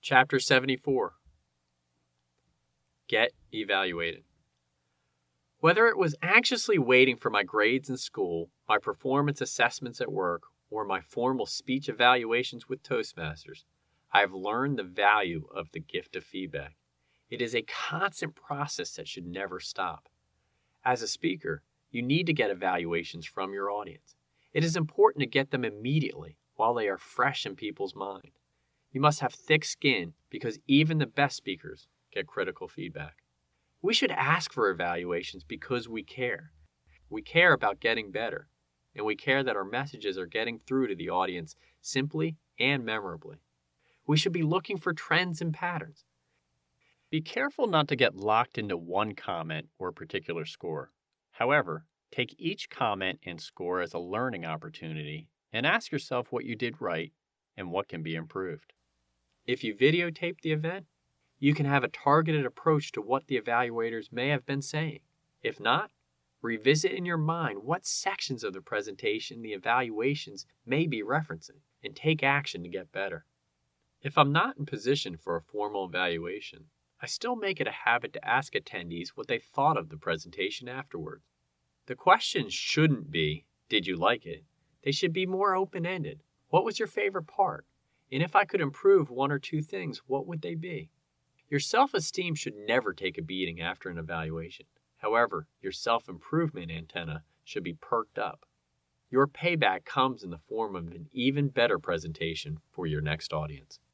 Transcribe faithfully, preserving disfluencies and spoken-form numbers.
Chapter seventy-four. Get evaluated. Whether it was anxiously waiting for my grades in school, my performance assessments at work, or my formal speech evaluations with Toastmasters, I have learned the value of the gift of feedback. It is a constant process that should never stop. As a speaker, you need to get evaluations from your audience. It is important to get them immediately while they are fresh in people's mind. You must have thick skin because even the best speakers get critical feedback. We should ask for evaluations because we care. We care about getting better, and we care that our messages are getting through to the audience simply and memorably. We should be looking for trends and patterns. Be careful not to get locked into one comment or particular score. However, take each comment and score as a learning opportunity and ask yourself what you did right and what can be improved. If you videotape the event, you can have a targeted approach to what the evaluators may have been saying. If not, revisit in your mind what sections of the presentation the evaluations may be referencing and take action to get better. If I'm not in position for a formal evaluation, I still make it a habit to ask attendees what they thought of the presentation afterwards. The questions shouldn't be, did you like it? They should be more open-ended. What was your favorite part? And if I could improve one or two things, what would they be? Your self-esteem should never take a beating after an evaluation. However, your self-improvement antenna should be perked up. Your payback comes in the form of an even better presentation for your next audience.